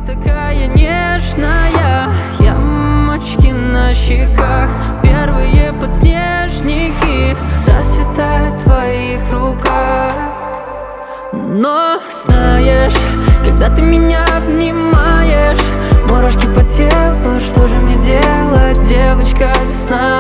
такая нежная, ямочки на щеках, первые подснежники расцветают в твоих руках. Но знаешь, когда ты меня обнимаешь, мурашки по телу, что же мне делать, девочка весна?